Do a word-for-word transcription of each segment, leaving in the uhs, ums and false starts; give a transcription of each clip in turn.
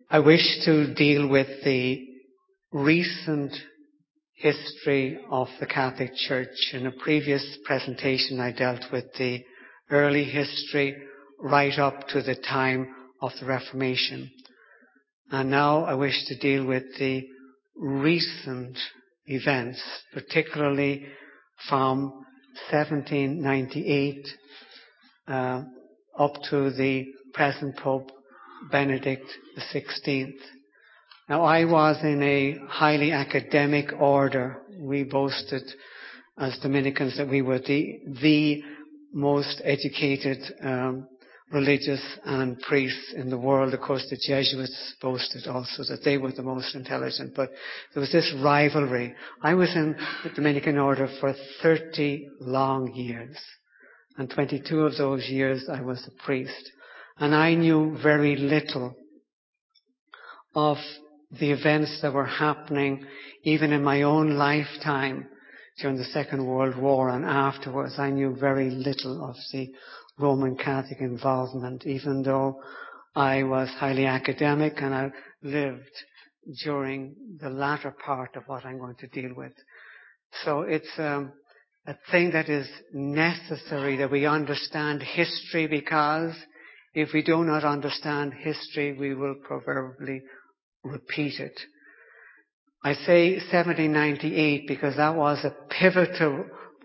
I wish to deal with the recent history of the Catholic Church. In a previous presentation, I dealt with the early history right up to the time of the Reformation. And now I wish to deal with the recent events, particularly from seventeen ninety-eight uh, up to the present Pope Benedict the sixteenth. Now, I was in a highly academic order. We boasted as Dominicans that we were the, the most educated um, religious and priests in the world. Of course, the Jesuits boasted also that they were the most intelligent, but there was this rivalry. I was in the Dominican order for thirty long years, and twenty-two of those years I was a priest. And I knew very little of the events that were happening even in my own lifetime during the Second World War and afterwards. I knew very little of the Roman Catholic involvement, even though I was highly academic and I lived during the latter part of what I'm going to deal with. So it's um, a thing that is necessary that we understand history, because if we do not understand history, we will proverbially repeat it. I say seventeen ninety-eight because that was a pivotal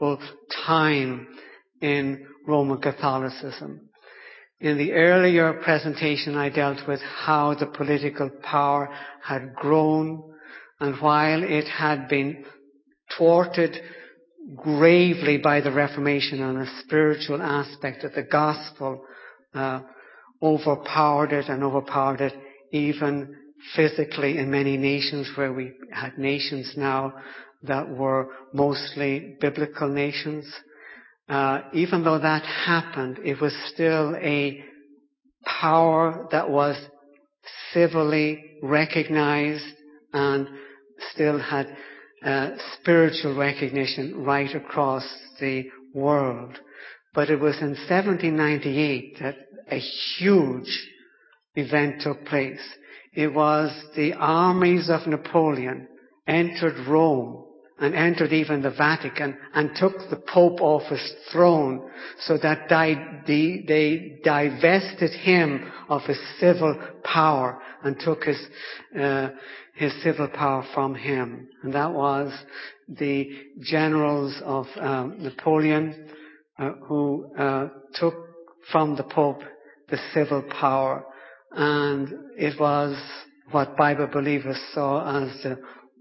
time in Roman Catholicism. In the earlier presentation, I dealt with how the political power had grown, and while it had been thwarted gravely by the Reformation on a spiritual aspect, that the gospel uh, overpowered it and overpowered it even physically in many nations, where we had nations now that were mostly biblical nations. Uh, even though that happened, it was still a power that was civilly recognized and still had uh, spiritual recognition right across the world. But it was in seventeen ninety-eight that a huge event took place. It was the armies of Napoleon entered Rome and entered even the Vatican and took the Pope off his throne, so that they divested him of his civil power and took his uh, his civil power from him. And that was the generals of um, Napoleon uh, who uh, took from the Pope the civil power. And it was what Bible believers saw as the,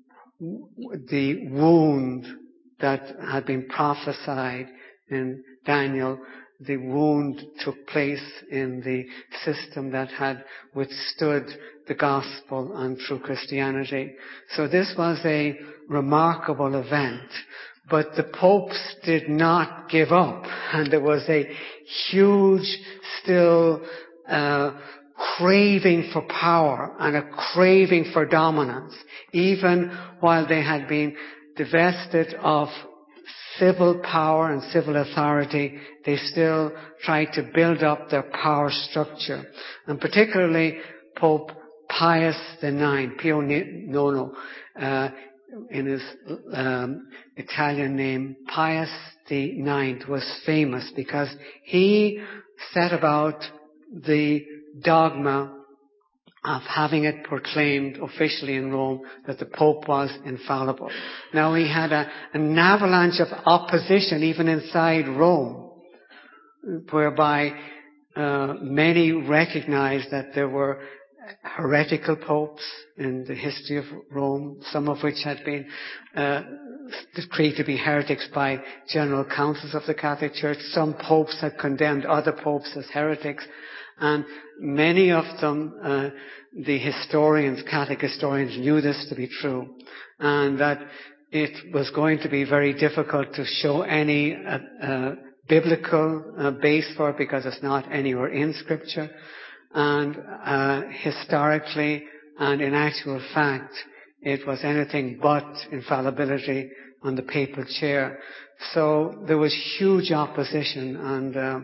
the wound that had been prophesied in Daniel. The wound took place in the system that had withstood the gospel and true Christianity. So this was a remarkable event. But the popes did not give up, and there was a huge still uh craving for power and a craving for dominance. Even while they had been divested of civil power and civil authority, they still tried to build up their power structure. And particularly Pope Pius the Ninth, Pio Nono, uh, in his um, Italian name, Pius the Ninth, was famous because he set about the dogma of having it proclaimed officially in Rome that the Pope was infallible. Now, he had a, an avalanche of opposition even inside Rome, whereby uh, many recognized that there were heretical popes in the history of Rome, some of which had been uh, decreed to be heretics by general councils of the Catholic Church. Some popes had condemned other popes as heretics. And many of them, uh, the historians, Catholic historians, knew this to be true, and that it was going to be very difficult to show any uh, uh, biblical uh, base for it, because it's not anywhere in Scripture. And uh, historically and in actual fact, it was anything but infallibility on the papal chair. So there was huge opposition, and uh,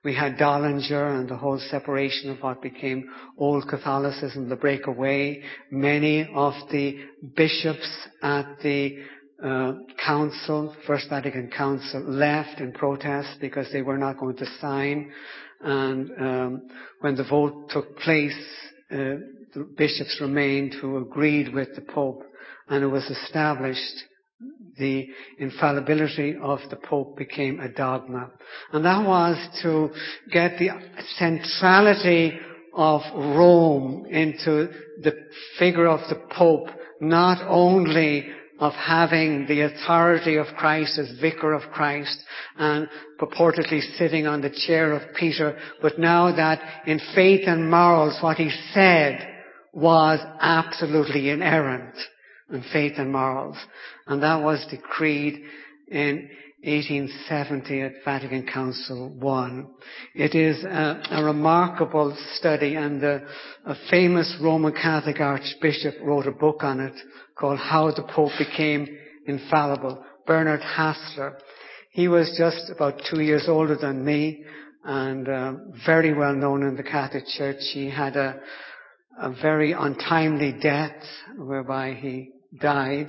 We had Dollinger and the whole separation of what became Old Catholicism, the breakaway. Many of the bishops at the uh, council, First Vatican Council, left in protest because they were not going to sign. And um, when the vote took place, uh, the bishops remained who agreed with the Pope, and it was established. The infallibility of the Pope became a dogma. And that was to get the centrality of Rome into the figure of the Pope, not only of having the authority of Christ as Vicar of Christ and purportedly sitting on the chair of Peter, but now that in faith and morals what he said was absolutely inerrant in faith and morals. And that was decreed in eighteen seventy at Vatican Council one. It is a, a remarkable study, and the, a famous Roman Catholic Archbishop wrote a book on it called How the Pope Became Infallible, Bernard Hassler. He was just about two years older than me and uh, very well known in the Catholic Church. He had a, a very untimely death whereby he died.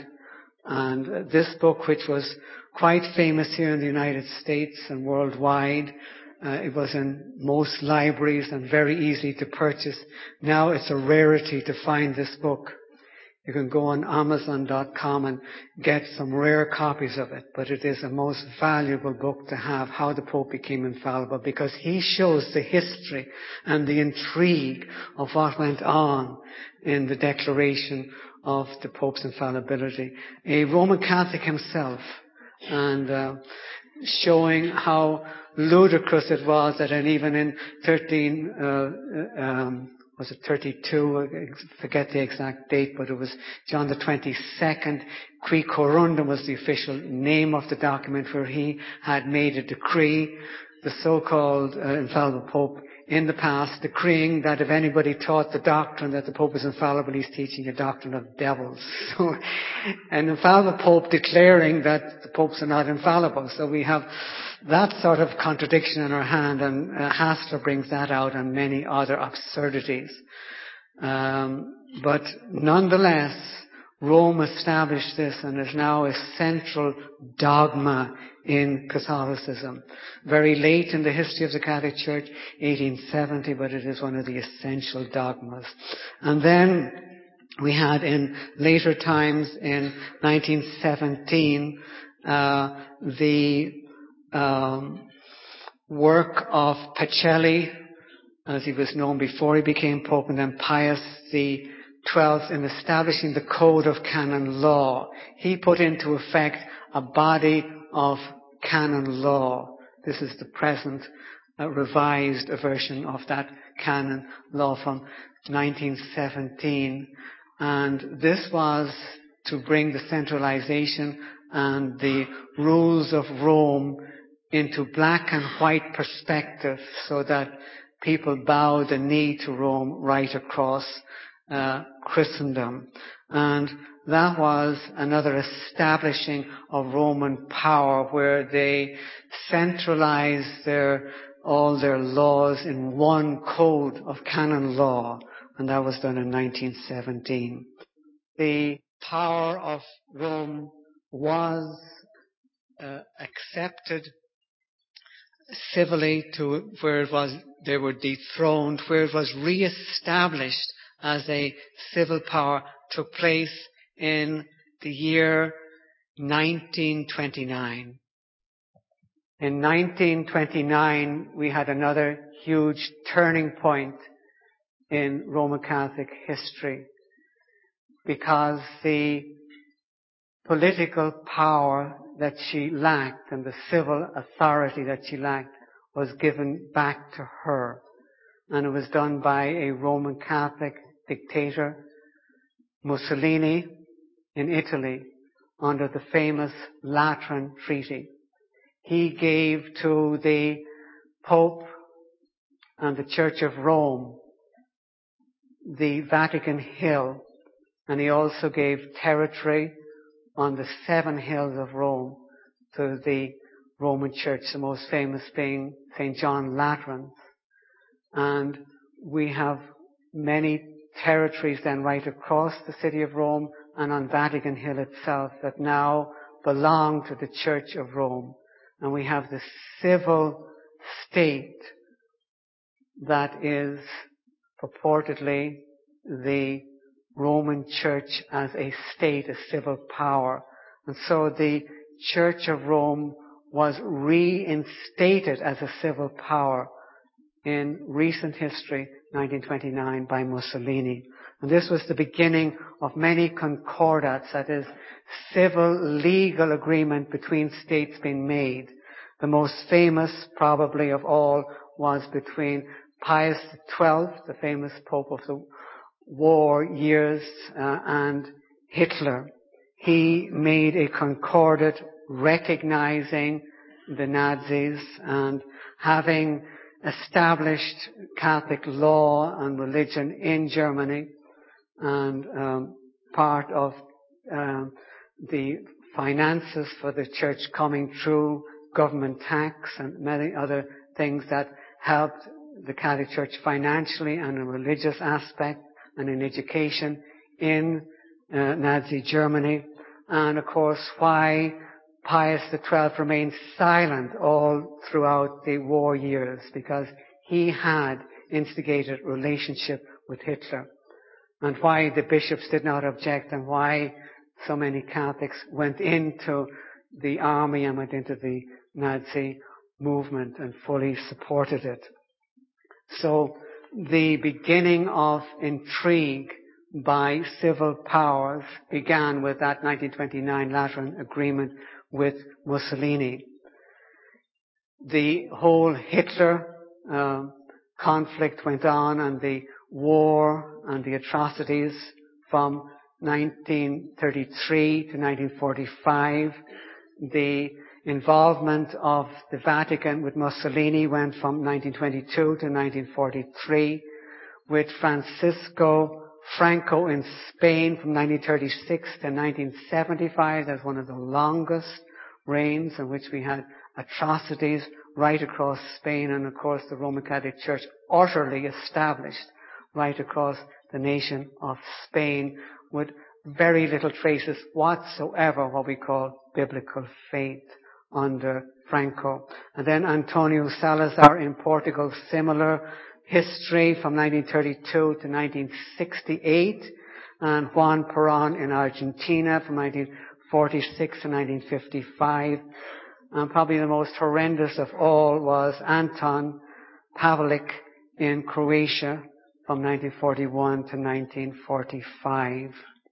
And this book, which was quite famous here in the United States and worldwide, uh, it was in most libraries and very easy to purchase. Now it's a rarity to find this book. You can go on Amazon dot com and get some rare copies of it, but it is a most valuable book to have, How the Pope Became Infallible, because he shows the history and the intrigue of what went on in the declaration of the Pope's infallibility. A Roman Catholic himself, and uh, showing how ludicrous it was that and even in thirteen, uh, um, was it thirty-two? I forget the exact date, but it was John the twenty-second. Qui Corundum was the official name of the document, where he had made a decree, the so-called uh, infallible Pope, in the past, decreeing that if anybody taught the doctrine that the Pope is infallible, he's teaching a doctrine of devils. So, an infallible Pope declaring that the Popes are not infallible. So we have that sort of contradiction in our hand, and uh, Hassler brings that out, and many other absurdities. Um, but nonetheless, Rome established this and is now a central dogma in Catholicism. Very late in the history of the Catholic Church, eighteen seventy, but it is one of the essential dogmas. And then we had in later times, in nineteen seventeen, uh, the um, work of Pacelli, as he was known before he became Pope, and then Pius the twelfth, in establishing the Code of Canon Law. He put into effect a body of canon law. This is the present uh, revised version of that canon law from nineteen seventeen. And this was to bring the centralization and the rules of Rome into black and white perspective, so that people bow the knee to Rome right across uh, Christendom. And that was another establishing of Roman power, where they centralized their, all their laws in one code of canon law, and that was done in nineteen seventeen. The power of Rome was uh, accepted civilly to where it was, they were dethroned, where it was re-established as a civil power, took place in the year nineteen twenty-nine. In nineteen twenty-nine, we had another huge turning point in Roman Catholic history, because the political power that she lacked and the civil authority that she lacked was given back to her. And it was done by a Roman Catholic dictator, Mussolini, in Italy, under the famous Lateran Treaty. He gave to the Pope and the Church of Rome the Vatican Hill, and he also gave territory on the seven hills of Rome to the Roman Church, the most famous being Saint John Lateran's. And we have many territories then right across the city of Rome and on Vatican Hill itself that now belong to the Church of Rome. And we have the civil state that is purportedly the Roman Church as a state, a civil power. And so the Church of Rome was reinstated as a civil power in recent history, nineteen twenty-nine, by Mussolini. And this was the beginning of many concordats, that is, civil legal agreement between states being made. The most famous, probably of all, was between Pius the twelfth, the famous Pope of the war years, uh, and Hitler. He made a concordat recognizing the Nazis and having established Catholic law and religion in Germany, and um, part of um, the finances for the church coming through government tax and many other things that helped the Catholic Church financially and in a religious aspect and in education in uh, Nazi Germany. And of course, why Pius the twelfth remained silent all throughout the war years, because he had instigated relationship with Hitler. And why the bishops did not object, and why so many Catholics went into the army and went into the Nazi movement and fully supported it. So the beginning of intrigue by civil powers began with that nineteen twenty-nine Lateran Agreement with Mussolini. The whole Hitler uh, conflict went on, and the war and the atrocities from nineteen thirty-three to nineteen forty-five. The involvement of the Vatican with Mussolini went from nineteen twenty-two to nineteen forty-three, with Francisco Franco in Spain from nineteen thirty-six to nineteen seventy-five. That's one of the longest reigns in which we had atrocities right across Spain, and of course the Roman Catholic Church utterly established right across the nation of Spain, with very little traces whatsoever what we call biblical faith under Franco. And then Antonio Salazar in Portugal, similar history from nineteen thirty-two to nineteen sixty-eight, and Juan Perón in Argentina from nineteen forty-six to nineteen fifty-five. And probably the most horrendous of all was Anton Pavelic in Croatia from nineteen forty-one to nineteen forty-five.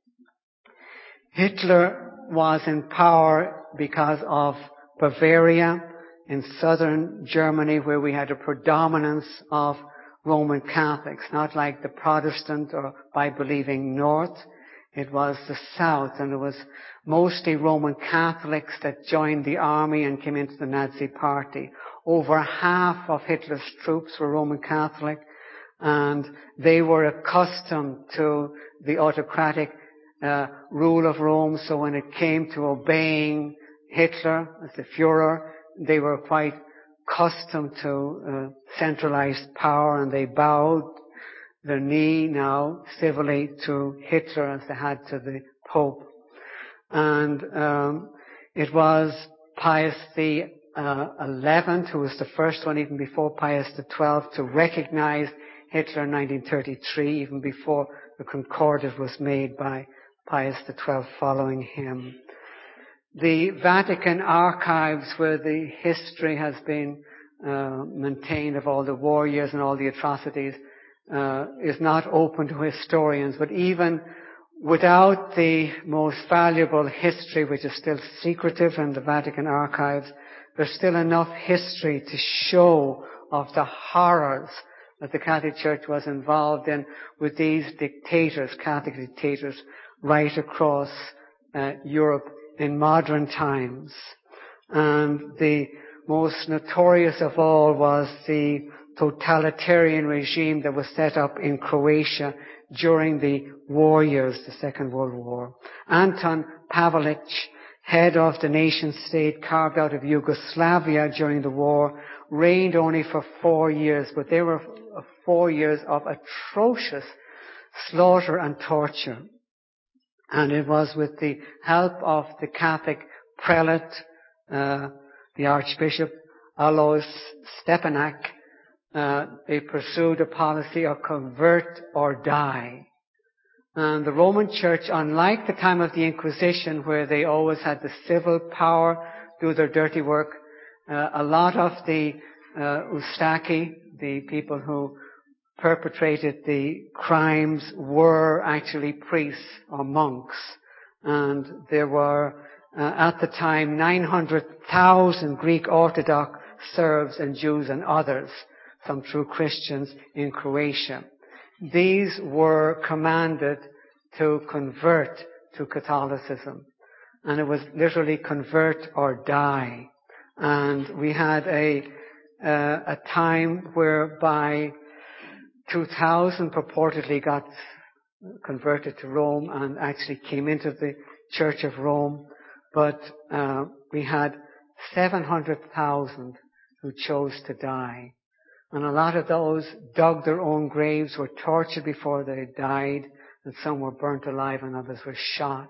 Hitler was in power because of Bavaria in southern Germany, where we had a predominance of Roman Catholics, not like the Protestant or Bible-believing north. It was the south, and it was mostly Roman Catholics that joined the army and came into the Nazi party. Over half of Hitler's troops were Roman Catholic, and they were accustomed to the autocratic uh, rule of Rome. So when it came to obeying Hitler as the Führer, they were quite accustomed to uh, centralized power, and they bowed their knee now civilly to Hitler as they had to the Pope. And um, it was Pius the uh, eleventh who was the first one, even before Pius the twelfth, to recognize Hitler in nineteen thirty-three, even before the Concordat was made by Pius the twelfth following him. The Vatican archives, where the history has been uh, maintained of all the war years and all the atrocities, uh, is not open to historians. But even without the most valuable history, which is still secretive in the Vatican archives, there's still enough history to show of the horrors that the Catholic Church was involved in with these dictators, Catholic dictators, right across uh, Europe in modern times. And the most notorious of all was the totalitarian regime that was set up in Croatia during the war years, the Second World War. Anton Pavelic head of the nation state carved out of Yugoslavia during the war, reigned only for four years, but they were four years of atrocious slaughter and torture. And it was with the help of the Catholic prelate, uh, the Archbishop Alois Stepanek, uh, they pursued a policy of convert or die. And the Roman Church, unlike the time of the Inquisition, where they always had the civil power do their dirty work, uh, a lot of the uh, Ustaki, the people who perpetrated the crimes, were actually priests or monks. And there were, uh, at the time, nine hundred thousand Greek Orthodox Serbs and Jews and others, some true Christians, in Croatia. These were commanded to convert to Catholicism. And it was literally convert or die. And we had a, uh, a time whereby two thousand purportedly got converted to Rome and actually came into the Church of Rome. But uh, we had seven hundred thousand who chose to die. And a lot of those dug their own graves, were tortured before they died, and some were burnt alive and others were shot.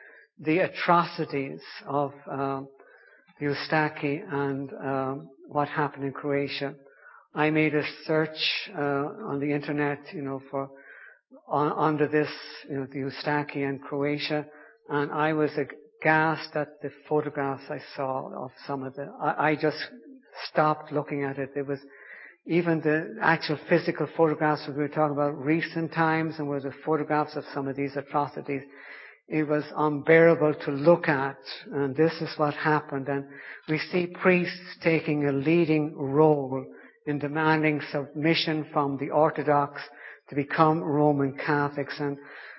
The atrocities of uh, the Ustaki and um, what happened in Croatia. I made a search uh, on the internet, you know, for on, under this, you know, the Ustaki and Croatia, and I was aghast at the photographs I saw of some of the. I, I just stopped looking at it. It was even the actual physical photographs. We were talking about recent times, and were the photographs of some of these atrocities. It was unbearable to look at, and this is what happened. And we see priests taking a leading role in demanding submission from the Orthodox to become Roman Catholics. And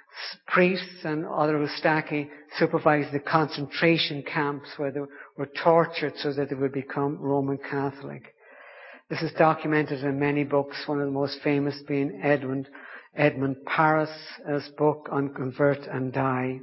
priests and other Ustaki supervised the concentration camps where they were tortured so that they would become Roman Catholic. This is documented in many books, one of the most famous being Edmund, Edmund Paris' book on Convert and Die.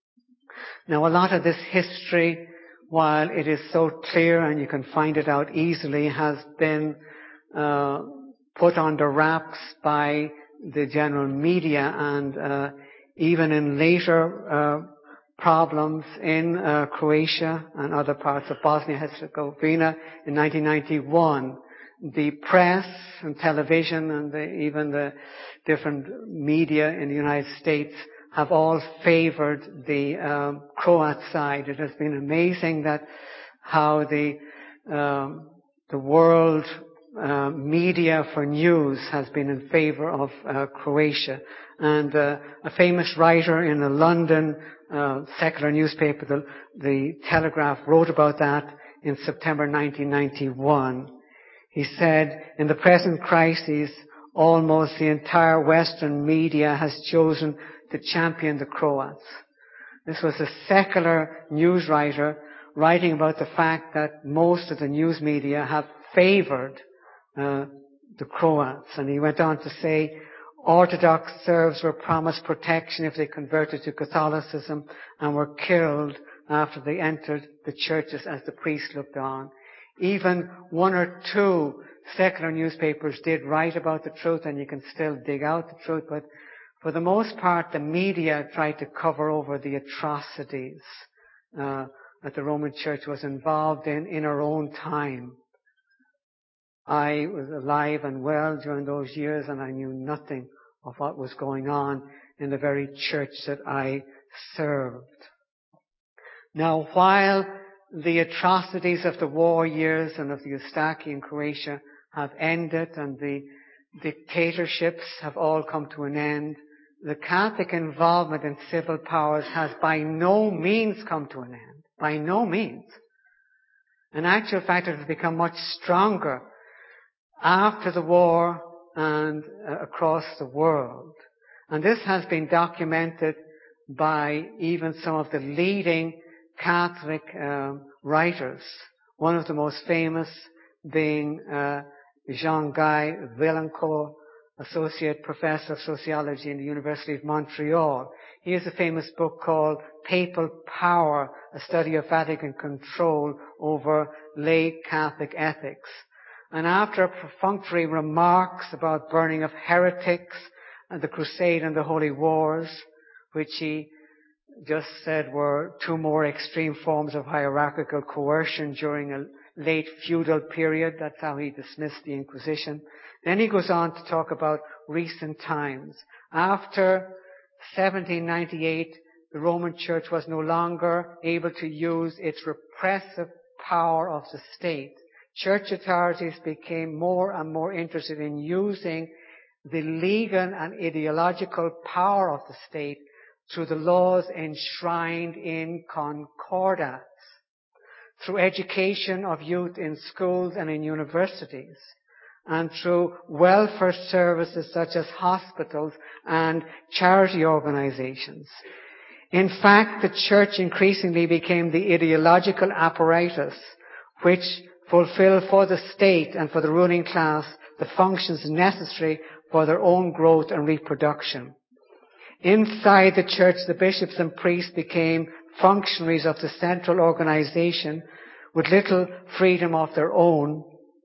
Now, a lot of this history, while it is so clear and you can find it out easily, has been uh, put under wraps by the general media, and uh, even in later uh, problems in uh, Croatia and other parts of Bosnia-Herzegovina in nineteen ninety-one, the press and television and the, even the different media in the United States have all favored the um, Croat side. It has been amazing that how the um, the world uh, media for news has been in favor of uh, Croatia. And uh, a famous writer in a London uh, secular newspaper, the, the Telegraph, wrote about that in September nineteen ninety-one. He said, "In the present crisis, almost the entire Western media has chosen to champion the Croats." This was a secular news writer writing about the fact that most of the news media have favored uh, the Croats. And he went on to say, Orthodox Serbs were promised protection if they converted to Catholicism and were killed after they entered the churches as the priests looked on. Even one or two secular newspapers did write about the truth, and you can still dig out the truth, but for the most part, the media tried to cover over the atrocities uh, that the Roman Church was involved in in her own time. I was alive and well during those years, and I knew nothing of what was going on in the very church that I served. Now, while the atrocities of the war years and of the Ustaki in Croatia have ended and the dictatorships have all come to an end, the Catholic involvement in civil powers has by no means come to an end. By no means. In actual fact, it has become much stronger after the war and uh, across the world. And this has been documented by even some of the leading Catholic um, writers. One of the most famous being uh, Jean-Guy Villancourt, Associate Professor of Sociology in the University of Montreal. He has a famous book called Papal Power, a study of Vatican control over lay Catholic ethics. And after perfunctory remarks about burning of heretics and the Crusade and the Holy Wars, which he just said were two more extreme forms of hierarchical coercion during a late feudal period. That's how he dismissed the Inquisition. Then he goes on to talk about recent times. After seventeen ninety-eight, the Roman Church was no longer able to use its repressive power of the state. Church authorities became more and more interested in using the legal and ideological power of the state through the laws enshrined in concordats, through education of youth in schools and in universities, and through welfare services such as hospitals and charity organizations. In fact, the church increasingly became the ideological apparatus which fulfilled for the state and for the ruling class the functions necessary for their own growth and reproduction. Inside the church, the bishops and priests became functionaries of the central organization with little freedom of their own,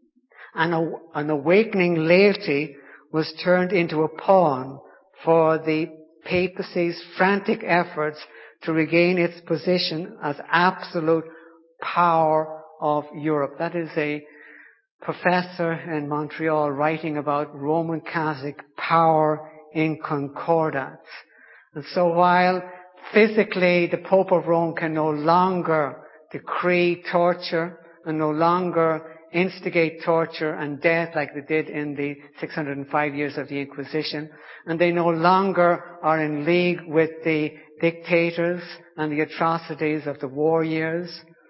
and an awakening laity was turned into a pawn for the papacy's frantic efforts to regain its position as absolute power of Europe. That is a professor in Montreal writing about Roman Catholic power in concordats. And so while physically the Pope of Rome can no longer decree torture and no longer instigate torture and death like they did in the six hundred five years of the Inquisition, and they no longer are in league with the dictators and the atrocities of the war years,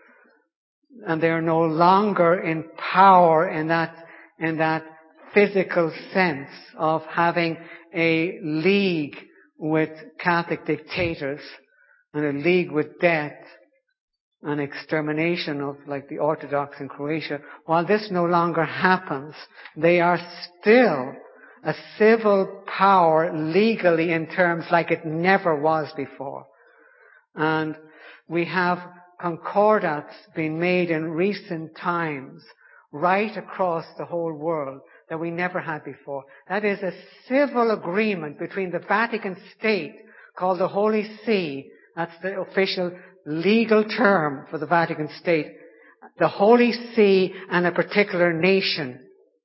and they are no longer in power in that, in that physical sense of having a league with Catholic dictators and a league with death and extermination of, like, the Orthodox in Croatia. While this no longer happens, they are still a civil power legally in terms like it never was before. And we have concordats being made in recent times right across the whole world that we never had before. That is a civil agreement between the Vatican State, called the Holy See. That's the official legal term for the Vatican State. The Holy See and a particular nation.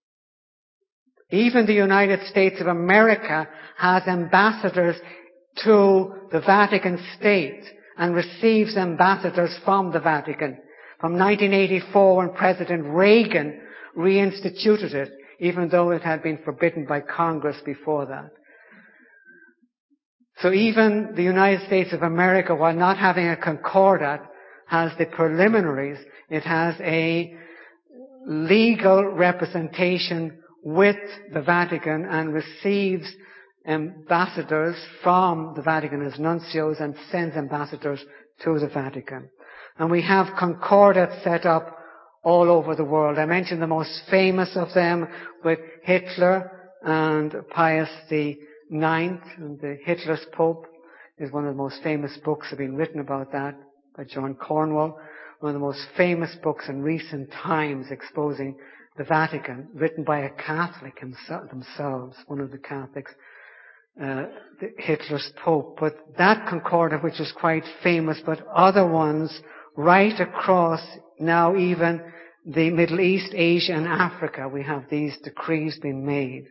Even the United States of America has ambassadors to the Vatican State and receives ambassadors from the Vatican. From nineteen eighty-four, when President Reagan reinstituted it, even though it had been forbidden by Congress before that. So even the United States of America, while not having a concordat, has the preliminaries. It has a legal representation with the Vatican and receives ambassadors from the Vatican as nuncios and sends ambassadors to the Vatican. And we have concordats set up all over the world. I mentioned the most famous of them with Hitler and Pius the Ninth, and the Hitler's Pope is one of the most famous books that have been written about that by John Cornwell. One of the most famous books in recent times exposing the Vatican, written by a Catholic himself, themselves, one of the Catholics, uh, the Hitler's Pope. But that concordat, which is quite famous, but other ones right across now even the Middle East, Asia and Africa, we have these decrees being made.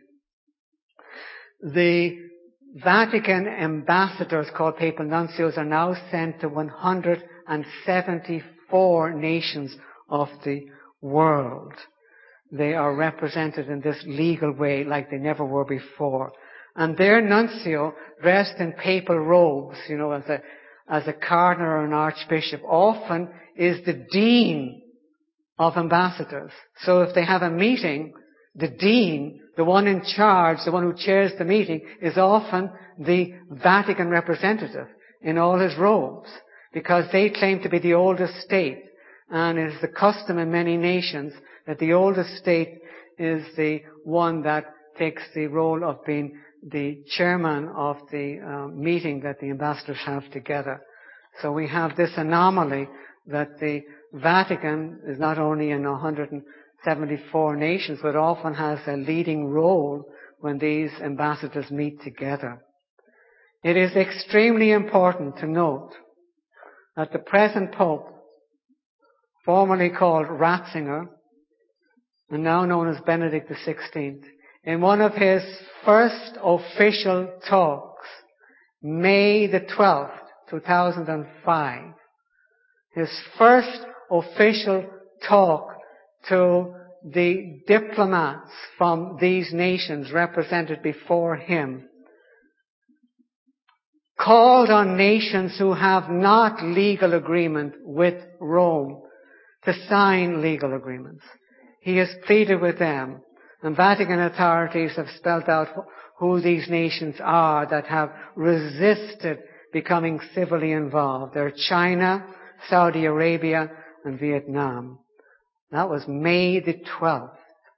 The Vatican ambassadors, called papal nuncios, are now sent to one hundred seventy-four nations of the world. They are represented in this legal way like they never were before. And their nuncio, dressed in papal robes, you know, as a, as a cardinal or an archbishop, often is the dean of ambassadors. So if they have a meeting, the dean, the one in charge, the one who chairs the meeting, is often the Vatican representative in all his robes, because they claim to be the oldest state. And it is the custom in many nations that the oldest state is the one that takes the role of being the chairman of the uh, meeting that the ambassadors have together. So we have this anomaly that the Vatican is not only in one hundred seventy-four nations, but often has a leading role when these ambassadors meet together. It is extremely important to note that the present Pope, formerly called Ratzinger, and now known as Benedict the sixteenth, in one of his first official talks, May the twelfth, two thousand five, his first official talk to the diplomats from these nations represented before him, called on nations who have not legal agreement with Rome to sign legal agreements. He has pleaded with them, and Vatican authorities have spelled out who these nations are that have resisted becoming civilly involved. They're China, Saudi Arabia, and Vietnam. That was May the twelfth.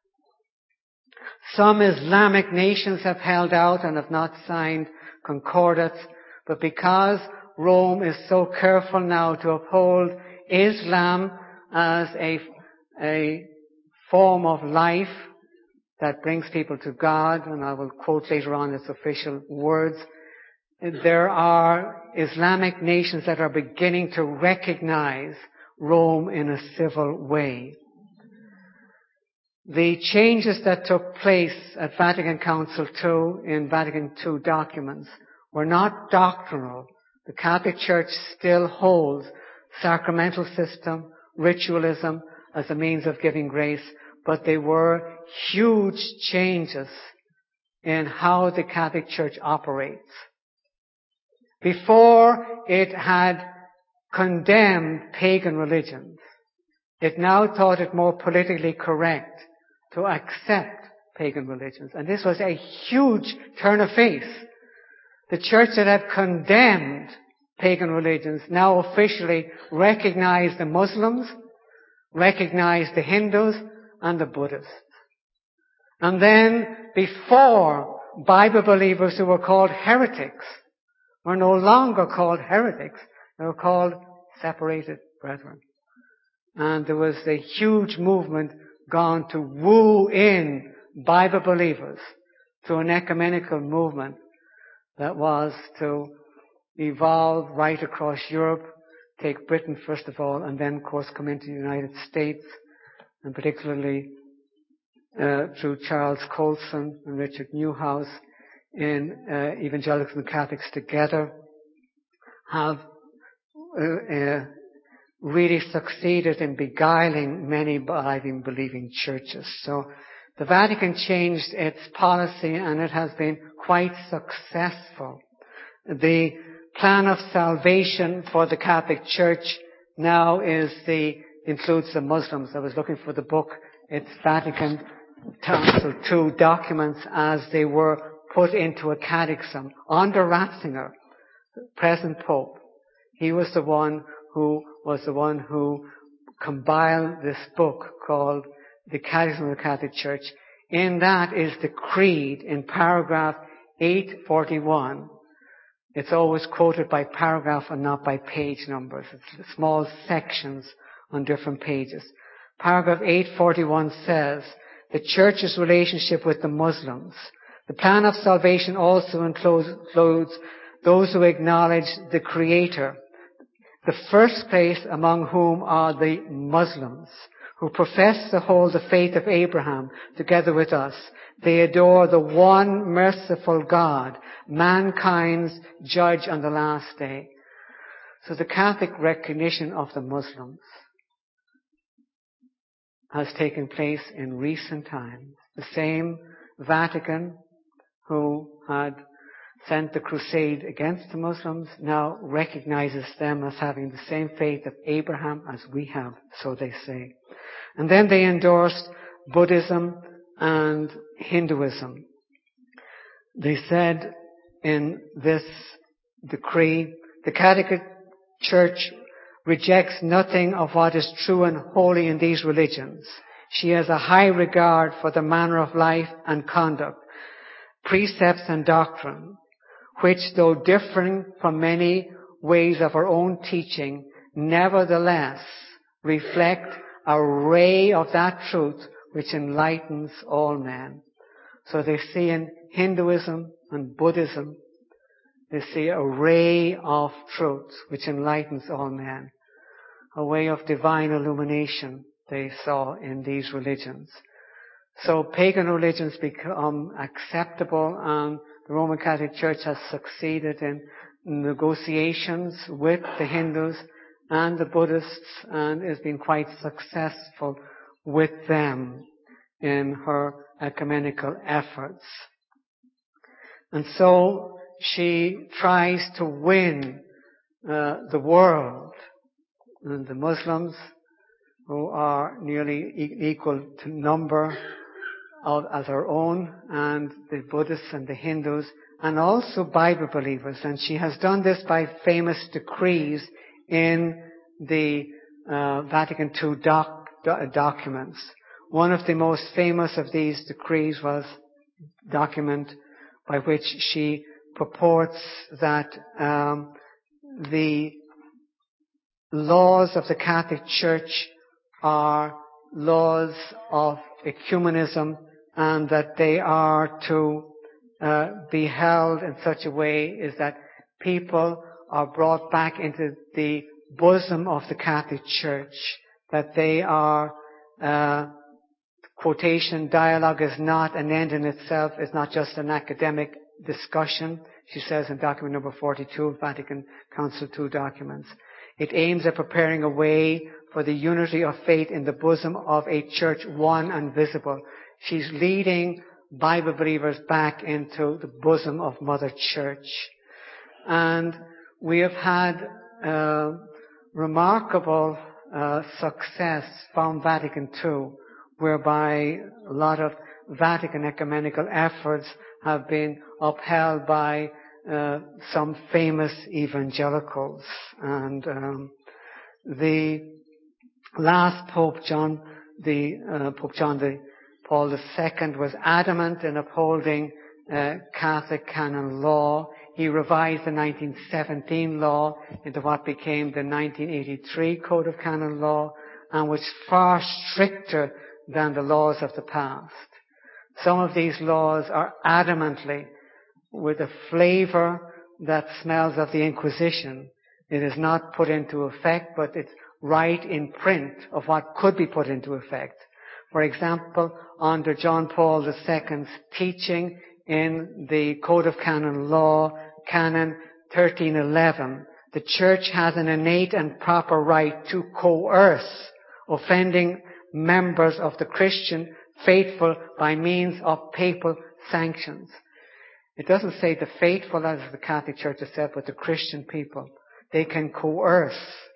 Some Islamic nations have held out and have not signed concordats, but because Rome is so careful now to uphold Islam as a, a form of life that brings people to God, and I will quote later on its official words, there are Islamic nations that are beginning to recognize Rome in a civil way. The changes that took place at Vatican Council two in Vatican two documents were not doctrinal. The Catholic Church still holds sacramental system, ritualism as a means of giving grace, but they were huge changes in how the Catholic Church operates. Before it had condemned pagan religions, it now thought it more politically correct to accept pagan religions. And this was a huge turn of face. The church that had condemned pagan religions now officially recognized the Muslims, recognized the Hindus, and the Buddhists. And then, before, Bible believers who were called heretics were no longer called heretics. They were called separated brethren. And there was a huge movement gone to woo in Bible believers to an ecumenical movement that was to evolve right across Europe, take Britain first of all, and then of course come into the United States, and particularly uh, through Charles Colson and Richard Newhouse in uh, Evangelicals and Catholics Together, have uh, uh, really succeeded in beguiling many believing, believing churches. So the Vatican changed its policy, and it has been quite successful. The plan of salvation for the Catholic Church now is the includes the Muslims. I was looking for the book. It's Vatican Council two documents as they were put into a catechism under Ratzinger, the present Pope. He was the one who was the one who compiled this book called the Catechism of the Catholic Church. In that is the creed in paragraph eight forty-one. It's always quoted by paragraph and not by page numbers. It's small sections on different pages. Paragraph eight forty-one says, the Church's relationship with the Muslims. The plan of salvation also includes those who acknowledge the Creator, the first place among whom are the Muslims, who profess to hold the faith of Abraham together with us. They adore the one merciful God, mankind's judge on the last day. So the Catholic recognition of the Muslims has taken place in recent times. The same Vatican who had sent the crusade against the Muslims now recognizes them as having the same faith of Abraham as we have, so they say. And then they endorsed Buddhism and Hinduism. They said in this decree, the Catholic Church rejects nothing of what is true and holy in these religions. She has a high regard for the manner of life and conduct precepts and doctrine, which, though differing from many ways of our own teaching, nevertheless reflect a ray of that truth which enlightens all men. So they see in Hinduism and Buddhism, they see a ray of truth which enlightens all men. A way of divine illumination they saw in these religions. So pagan religions become acceptable, and the Roman Catholic Church has succeeded in negotiations with the Hindus and the Buddhists, and has been quite successful with them in her ecumenical efforts. And so she tries to win uh, the world, and the Muslims, who are nearly e- equal to number of, as our own, and the Buddhists and the Hindus, and also Bible believers. And she has done this by famous decrees in the uh, Vatican two doc, do, documents. One of the most famous of these decrees was a document by which she purports that um, the laws of the Catholic Church are laws of ecumenism, and that they are to uh, be held in such a way is that people are brought back into the bosom of the Catholic Church, that they are, uh, quotation, dialogue is not an end in itself, it's not just an academic discussion, she says in document number forty-two of Vatican Council two documents. It aims at preparing a way for the unity of faith in the bosom of a church one and visible. She's leading Bible believers back into the bosom of Mother Church. And we have had uh, remarkable uh, success from Vatican two, whereby a lot of Vatican ecumenical efforts have been upheld by uh, some famous evangelicals. And um, the last Pope John, the uh, Pope John the Paul the Second, was adamant in upholding uh, Catholic canon law. He revised the nineteen seventeen law into what became the nineteen eighty-three Code of Canon Law, and was far stricter than the laws of the past. Some of these laws are adamantly with a flavor that smells of the Inquisition. It is not put into effect, but it's right in print of what could be put into effect. For example, under John Paul the Second's teaching in the Code of Canon Law, Canon thirteen eleven, the Church has an innate and proper right to coerce offending members of the Christian faithful by means of papal sanctions. It doesn't say the faithful, as the Catholic Church has said, but the Christian people. They can coerce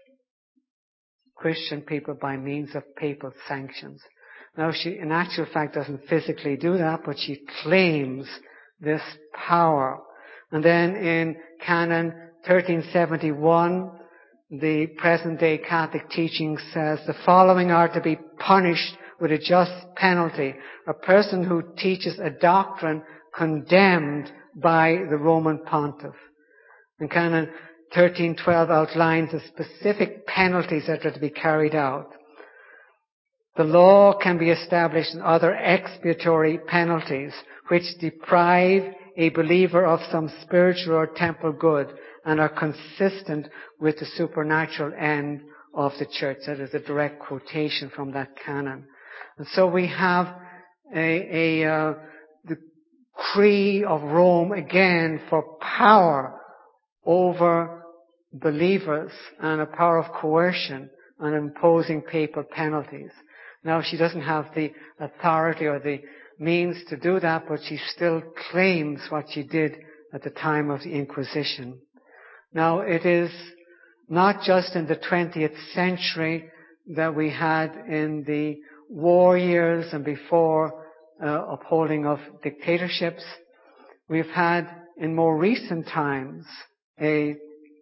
Christian people by means of papal sanctions. Now, she, in actual fact, doesn't physically do that, but she claims this power. And then in Canon thirteen seventy-one, the present-day Catholic teaching says the following are to be punished with a just penalty: a person who teaches a doctrine condemned by the Roman Pontiff. And Canon thirteen twelve outlines the specific penalties that are to be carried out. The law can be established in other expiatory penalties which deprive a believer of some spiritual or temporal good and are consistent with the supernatural end of the Church. That is a direct quotation from that canon. And so we have a, a uh, the decree of Rome again for power over believers and a power of coercion and imposing papal penalties. Now, she doesn't have the authority or the means to do that, but she still claims what she did at the time of the Inquisition. Now, it is not just in the twentieth century that we had in the war years and before uh, upholding of dictatorships. We've had in more recent times a,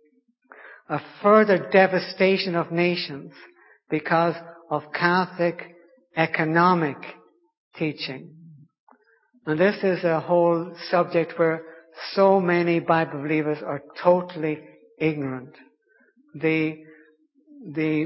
a further devastation of nations because of Catholic economic teaching. And this is a whole subject where so many Bible believers are totally ignorant. The, the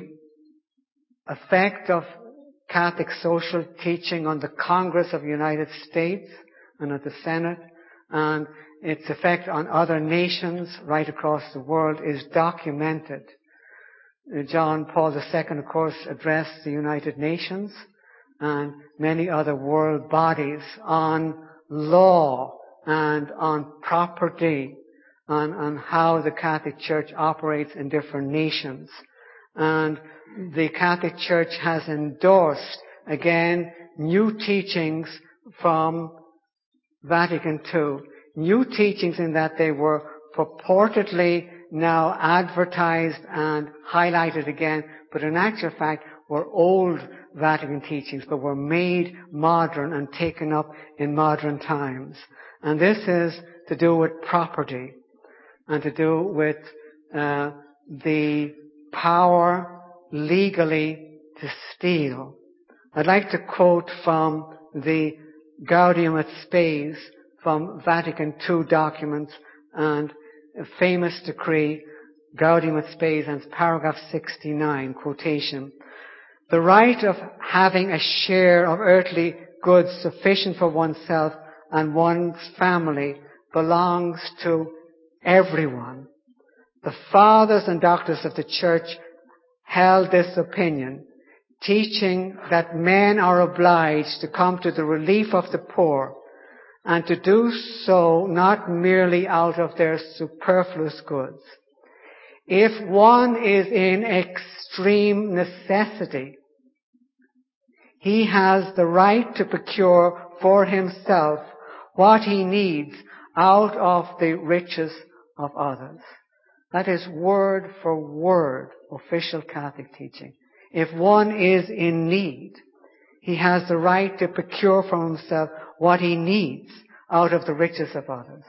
effect of Catholic social teaching on the Congress of the United States and at the Senate, and its effect on other nations right across the world is documented. John Paul the Second, of course, addressed the United Nations and many other world bodies on law and on property, and on how the Catholic Church operates in different nations. And the Catholic Church has endorsed, again, new teachings from Vatican Two. New teachings in that they were purportedly now advertised and highlighted again, but in actual fact were old Vatican teachings, but were made modern and taken up in modern times. And this is to do with property and to do with uh, the power legally to steal. I'd like to quote from the Gaudium et Spes from Vatican Two documents and a famous decree, Gaudium et Spes, and paragraph sixty-nine, quotation. The right of having a share of earthly goods sufficient for oneself and one's family belongs to everyone. The fathers and doctors of the Church held this opinion, teaching that men are obliged to come to the relief of the poor, and to do so not merely out of their superfluous goods. If one is in extreme necessity, he has the right to procure for himself what he needs out of the riches of others. That is word for word official Catholic teaching. If one is in need, he has the right to procure for himself what he needs out of the riches of others.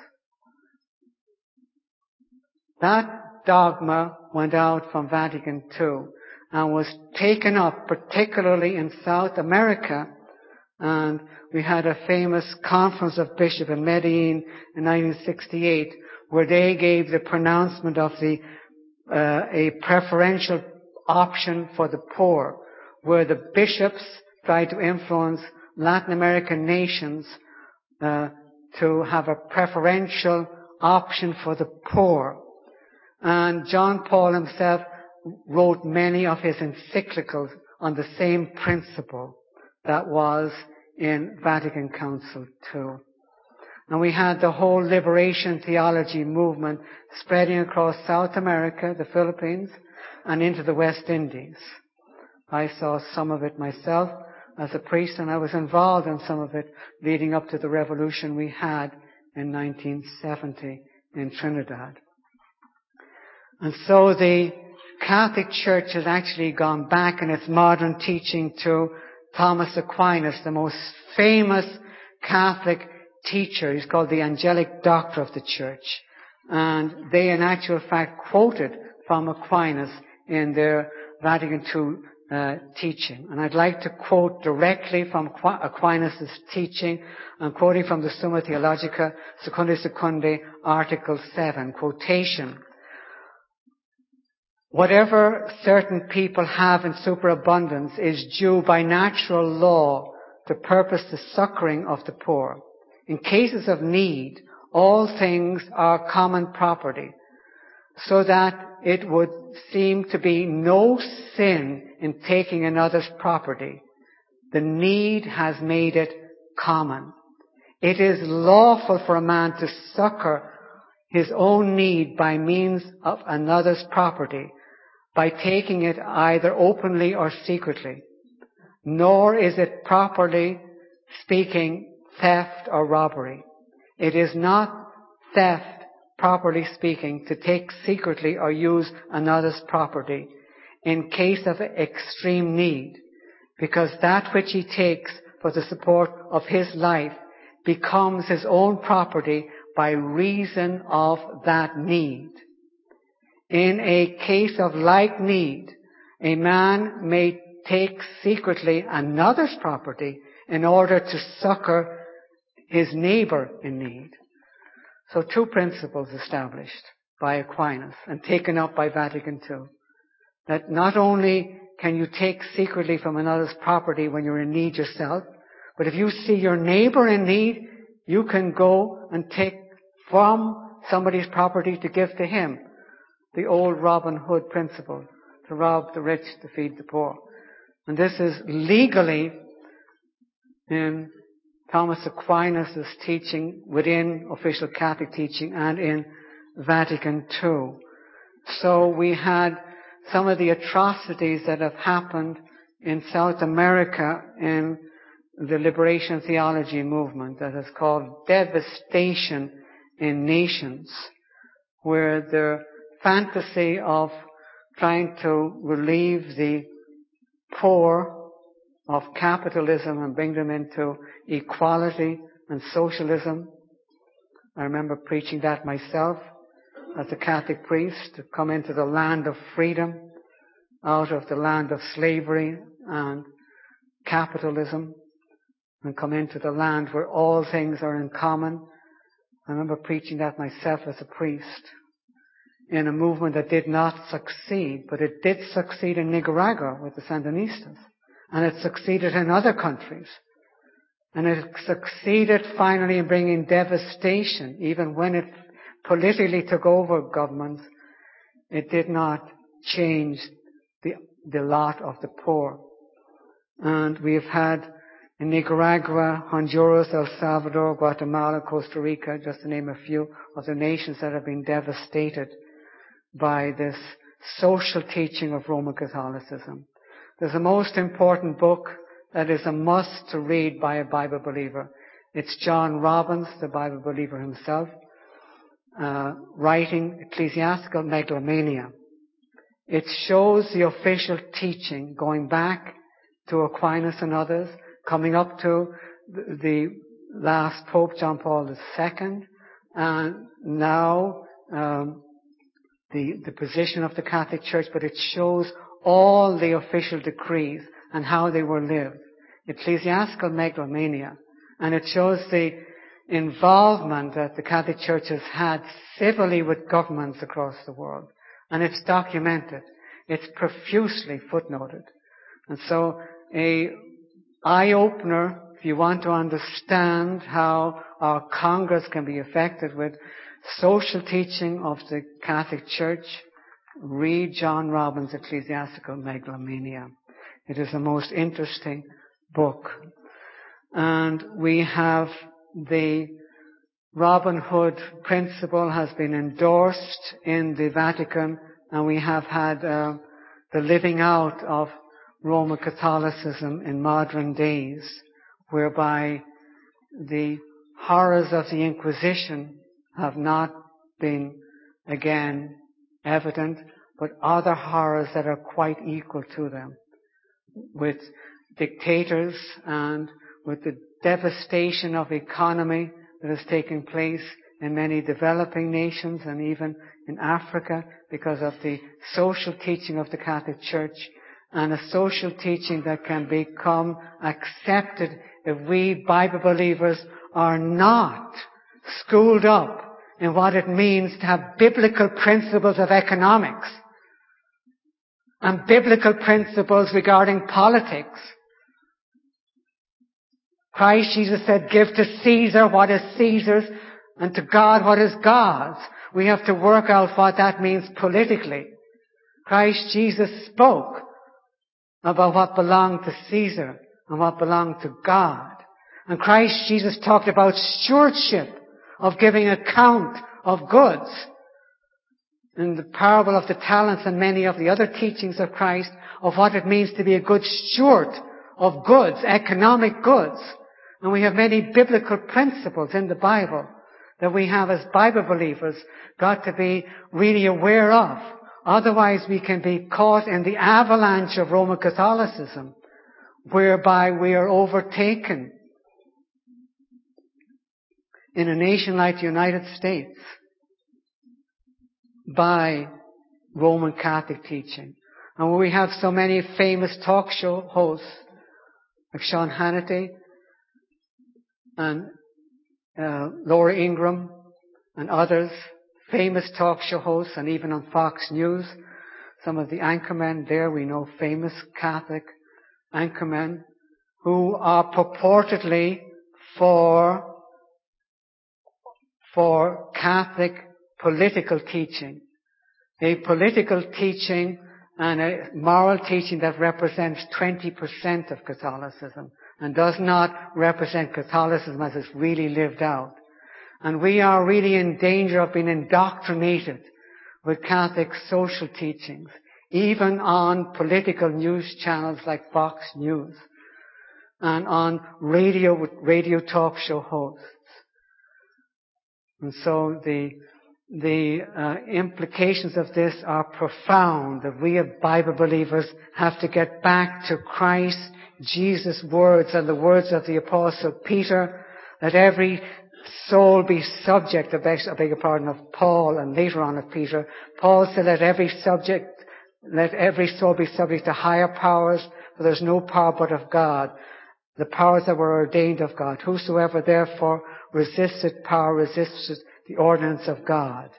That dogma went out from Vatican Two and was taken up particularly in South America, and we had a famous conference of bishops in Medellin in nineteen sixty-eight where they gave the pronouncement of the uh, a preferential option for the poor, where the bishops tried to influence Latin American nations uh, to have a preferential option for the poor. And John Paul himself wrote many of his encyclicals on the same principle that was in Vatican Council Two. And we had the whole liberation theology movement spreading across South America, the Philippines, and into the West Indies. I saw some of it myself as a priest, and I was involved in some of it leading up to the revolution we had in nineteen seventy in Trinidad. And so the Catholic Church has actually gone back in its modern teaching to Thomas Aquinas, the most famous Catholic teacher. He's called the angelic doctor of the Church. And they in actual fact quoted from Aquinas in their Vatican Two uh, teaching. And I'd like to quote directly from Aquinas' teaching. I'm quoting from the Summa Theologica Secundae Secundae, Article seven, quotation. Whatever certain people have in superabundance is due by natural law to purpose the succoring of the poor. In cases of need, all things are common property, so that it would seem to be no sin in taking another's property. The need has made it common. It is lawful for a man to succor his own need by means of another's property, by taking it either openly or secretly. Nor is it, properly speaking, theft or robbery. It is not theft, properly speaking, to take secretly or use another's property in case of extreme need, because that which he takes for the support of his life becomes his own property by reason of that need. In a case of like need, a man may take secretly another's property in order to succor his neighbor in need. So two principles established by Aquinas and taken up by Vatican Two. That not only can you take secretly from another's property when you're in need yourself, but if you see your neighbor in need, you can go and take from somebody's property to give to him. The old Robin Hood principle, to rob the rich, to feed the poor. And this is legally in Thomas Aquinas' teaching within official Catholic teaching and in Vatican Two. So we had some of the atrocities that have happened in South America in the liberation theology movement that has caused devastation in nations, where the fantasy of trying to relieve the poor of capitalism and bring them into equality and socialism. I remember preaching that myself as a Catholic priest, to come into the land of freedom out of the land of slavery and capitalism, and come into the land where all things are in common. I remember preaching that myself as a priest in a movement that did not succeed, but it did succeed in Nicaragua with the Sandinistas, and it succeeded in other countries. And it succeeded finally in bringing devastation. Even when it politically took over governments, it did not change the, the lot of the poor. And we have had in Nicaragua, Honduras, El Salvador, Guatemala, Costa Rica, just to name a few of the nations that have been devastated by this social teaching of Roman Catholicism. There's a most important book that is a must to read by a Bible believer. It's John Robbins, the Bible believer himself, uh, writing Ecclesiastical Megalomania. It shows the official teaching going back to Aquinas and others, coming up to the, the last Pope John Paul the Second, and now um, the, the position of the Catholic Church, but it shows all the official decrees and how they were lived. Ecclesiastical Megalomania. And it shows the involvement that the Catholic Church has had civilly with governments across the world. And it's documented. It's profusely footnoted. And so a eye-opener, if you want to understand how our Congress can be affected with social teaching of the Catholic Church, read John Robbins' Ecclesiastical Megalomania. It is the most interesting book. And we have the Robin Hood principle has been endorsed in the Vatican, and we have had uh, the living out of Roman Catholicism in modern days, whereby the horrors of the Inquisition have not been, again, evident, but other horrors that are quite equal to them, with dictators and with the devastation of economy that has taken place in many developing nations and even in Africa because of the social teaching of the Catholic Church, and a social teaching that can become accepted if we Bible believers are not schooled up in what it means to have biblical principles of economics and biblical principles regarding politics. Christ Jesus said, give to Caesar what is Caesar's and to God what is God's. We have to work out what that means politically. Christ Jesus spoke about what belonged to Caesar and what belonged to God. And Christ Jesus talked about stewardship, of giving account of goods. In the parable of the talents and many of the other teachings of Christ of what it means to be a good steward of goods, economic goods. And we have many biblical principles in the Bible that we have as Bible believers got to be really aware of. Otherwise we can be caught in the avalanche of Roman Catholicism, whereby we are overtaken in a nation like the United States by Roman Catholic teaching. And where we have so many famous talk show hosts like Sean Hannity and uh, Laura Ingraham and others, famous talk show hosts, and even on Fox News, some of the anchormen there, we know famous Catholic anchormen who are purportedly for, for Catholic political teaching. A political teaching and a moral teaching that represents twenty percent of Catholicism and does not represent Catholicism as it's really lived out. And we are really in danger of being indoctrinated with Catholic social teachings, even on political news channels like Fox News and on radio with radio talk show hosts. And so the The uh, implications of this are profound, that we as Bible believers have to get back to Christ, Jesus' words and the words of the Apostle Peter, that every soul be subject, I beg, I beg your pardon, of Paul and later on of Peter. Paul said, let every subject, let every soul be subject to higher powers, for there's no power but of God. The powers that were ordained of God. Whosoever therefore resisted power resisted the ordinance of God.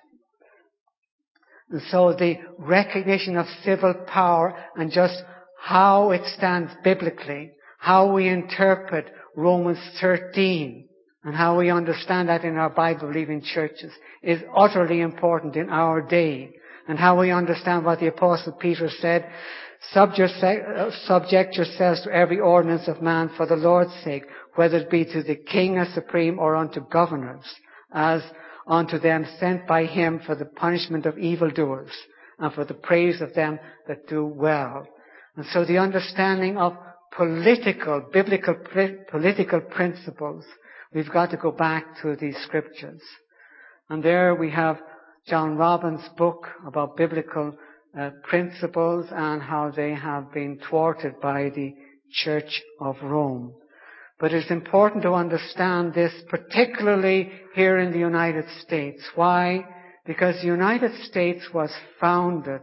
And so the recognition of civil power and just how it stands biblically, how we interpret Romans thirteen and how we understand that in our Bible-believing churches is utterly important in our day. And how we understand what the Apostle Peter said, subject yourselves to every ordinance of man for the Lord's sake, whether it be to the king as supreme or unto governors, as unto them sent by him for the punishment of evildoers and for the praise of them that do well. And so the understanding of political, biblical political principles, we've got to go back to these scriptures. And there we have John Robbins' book about biblical uh, principles and how they have been thwarted by the Church of Rome. But it's important to understand this, particularly here in the United States. Why? Because the United States was founded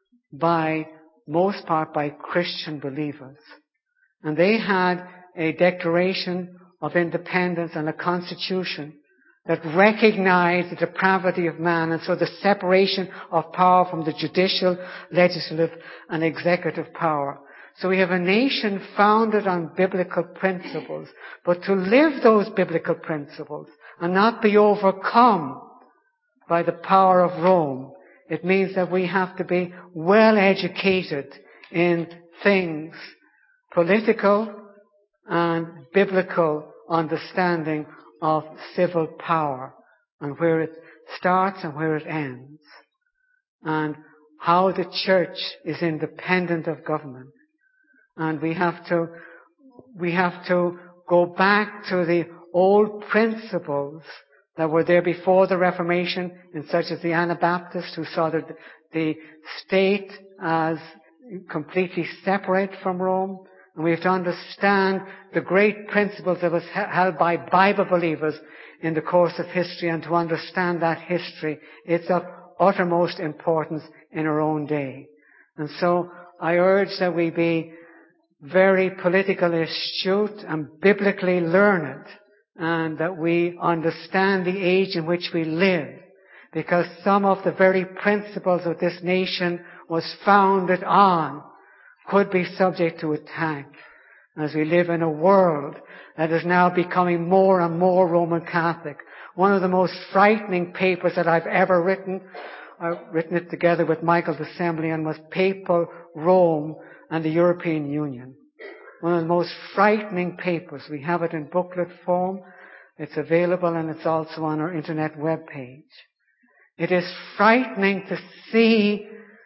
by, most part, by Christian believers. And they had a Declaration of Independence and a Constitution that recognized the depravity of man, and so the separation of power from the judicial, legislative, and executive power. So we have a nation founded on biblical principles, but to live those biblical principles and not be overcome by the power of Rome, it means that we have to be well educated in things, political and biblical understanding of civil power and where it starts and where it ends, and how the church is independent of government. And we have to, we have to go back to the old principles that were there before the Reformation, in such as the Anabaptists, who saw the, the state as completely separate from Rome. And we have to understand the great principles that was held by Bible believers in the course of history, and to understand that history, it's of uttermost importance in our own day. And so I urge that we be very politically astute and biblically learned, and that we understand the age in which we live, because some of the very principles of this nation was founded on could be subject to attack as we live in a world that is now becoming more and more Roman Catholic. One of the most frightening papers that I've ever written, I've written it together with Michael Assembly, was Papal Rome and the European Union. One of the most frightening papers. We have it in booklet form. It's available, and it's also on our internet webpage. It is frightening to see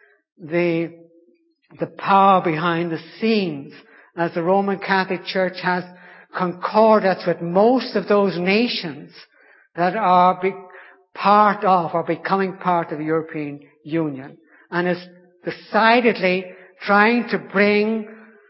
the the power behind the scenes, as the Roman Catholic Church has concordats with most of those nations that are be part of or becoming part of the European Union, and is decidedly trying to bring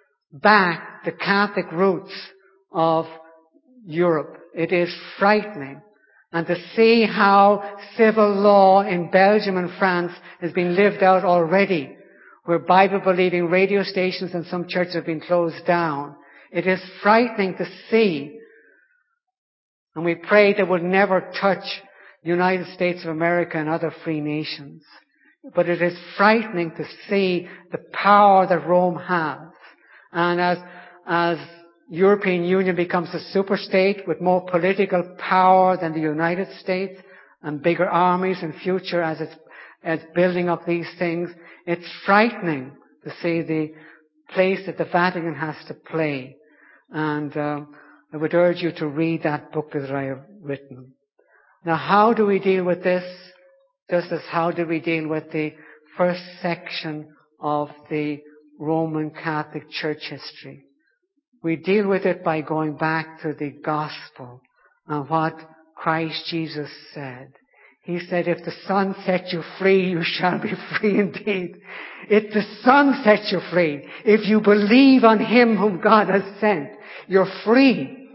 back the Catholic roots of Europe. It is frightening. And to see how civil law in Belgium and France has been lived out already, where Bible-believing radio stations and some churches have been closed down. It is frightening to see And we pray they would never touch the United States of America and other free nations. But it is frightening to see the power that Rome has. And as, as European Union becomes a superstate with more political power than the United States and bigger armies in future as it's, as building up these things, it's frightening to see the place that the Vatican has to play. And um, I would urge you to read that book that I have written. Now, how do we deal with this? Just as how do we deal with the first section of the Roman Catholic Church history? We deal with it by going back to the gospel and what Christ Jesus said. He said, if the Son sets you free, you shall be free indeed. If the Son sets you free, if you believe on Him whom God has sent, you're free.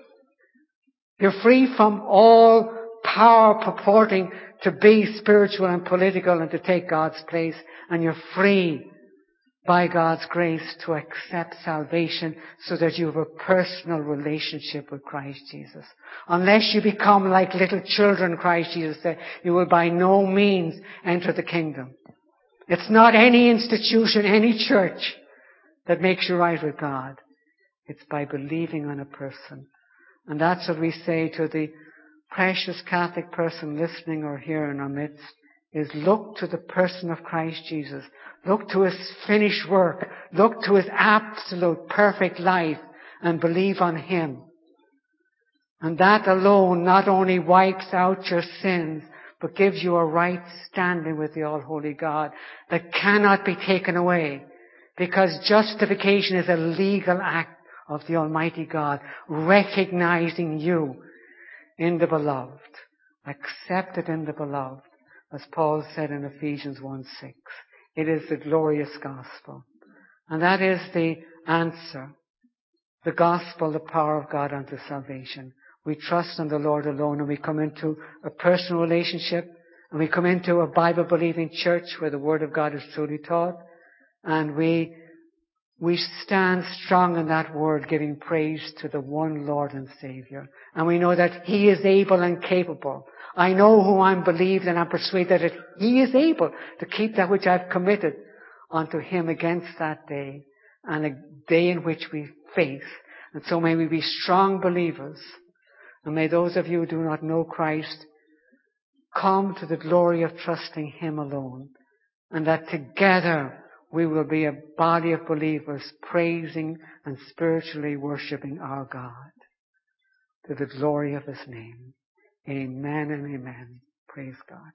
You're free from all power purporting to be spiritual and political and to take God's place. And you're free by God's grace to accept salvation so that you have a personal relationship with Christ Jesus. Unless you become like little children, Christ Jesus said, you will by no means enter the kingdom. It's not any institution, any church that makes you right with God. It's by believing on a person. And that's what we say to the precious Catholic person listening or here in our midst, is look to the person of Christ Jesus. Look to His finished work. Look to His absolute perfect life and believe on Him. And that alone not only wipes out your sins, but gives you a right standing with the All-Holy God that cannot be taken away. Because justification is a legal act of the Almighty God, recognizing you in the Beloved, accepted in the Beloved, as Paul said in Ephesians one six. It is the glorious gospel. And that is the answer. The gospel, the power of God unto salvation. We trust in the Lord alone, and we come into a personal relationship, and we come into a Bible-believing church where the Word of God is truly taught, and we we stand strong in that Word, giving praise to the one Lord and Savior. And we know that He is able and capable. I know who I'm believed, and I'm persuaded that He is able to keep that which I've committed unto Him against that day, and a day in which we face. And so may we be strong believers. And may those of you who do not know Christ come to the glory of trusting Him alone. And that together we will be a body of believers praising and spiritually worshipping our God to the glory of His name. Amen and amen. Praise God.